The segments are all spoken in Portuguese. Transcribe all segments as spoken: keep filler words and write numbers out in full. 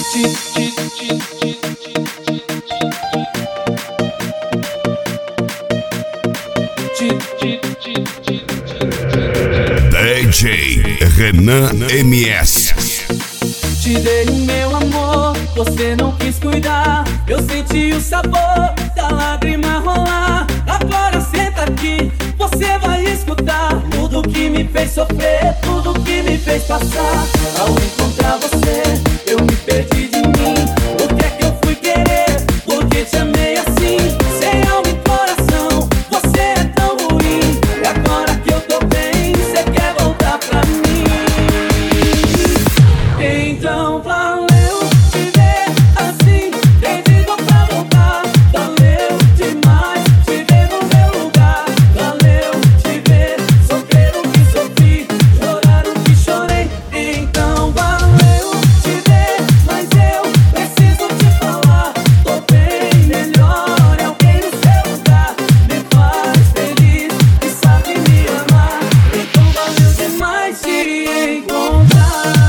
D J Renan M S. Te dei o meu amor, você não quis cuidar. Eu senti o sabor da lágrima rolar. Agora senta aqui, você vai escutar tudo que me fez sofrer, tudo que me fez passar. Ao encontrar você, eu me perdi de mim. O que é que eu fui querer? Porque te amei assim, sem alma e coração. Você é tão ruim, e agora que eu tô bem, você quer voltar pra mim. Então valeu te ver assim, perdido pra voltar. Valeu demais te ver no meu lugar. Valeu te ver sofrer o que sofri, chorar o que chorei. Então valeu te ver, mas eu preciso te falar. Tô bem melhor, é alguém no seu lugar. Me faz feliz e sabe me amar. Então valeu demais te encontrar.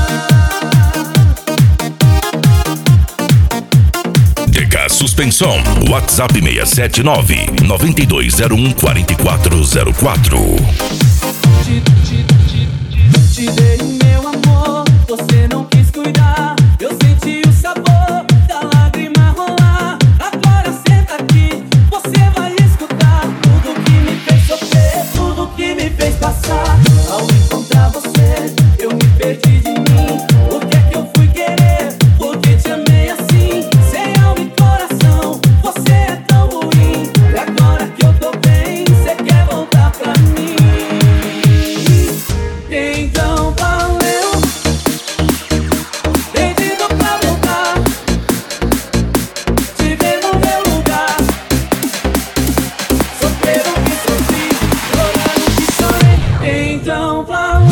D K Suspensão, WhatsApp seis sete nove, nove dois zero um, quatro quatro zero quatro. Te, te, te, te dei o meu amor, você não quis cuidar. Eu senti o sabor da lágrima rolar. Agora senta aqui, você vai escutar tudo que me fez sofrer, tudo que me fez passar. Ao encontrar você, eu me perdi de mim. O que é que eu fui querer? Porque te amei assim, sem alma e coração. Você é tão ruim, e agora que eu tô bem, você quer voltar pra mim. Então valeu, perdido pra voltar. Te ver no meu lugar. Sofrer o que sofri, chorar o que chorei. Então valeu.